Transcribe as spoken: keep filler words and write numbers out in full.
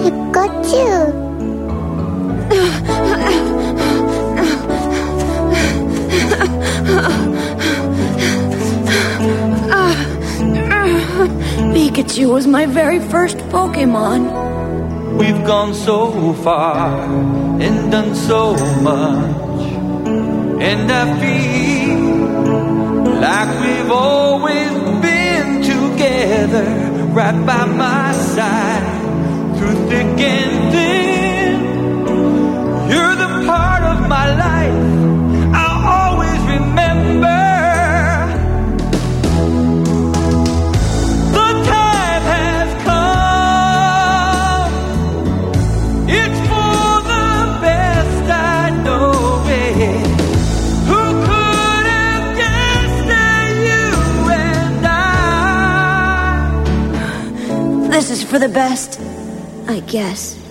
Pikachu. Pikachu was my very first Pokemon. We've gone so far and done so much, and I feel like we've always been together, right by my side, through thick and thin. You're the part of my life I'll always remember. The time has come. It's for the best, I know it. Who could have guessed that you and I? This is for the best, I guess.